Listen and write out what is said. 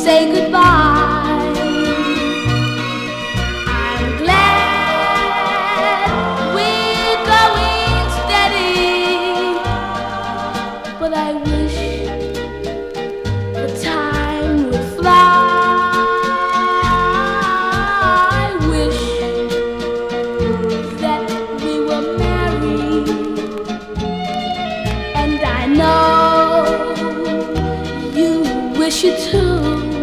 say goodbye. I'm glad we're going steady, but I wish the time would fly. I wish that we were married, and I know you wish it too.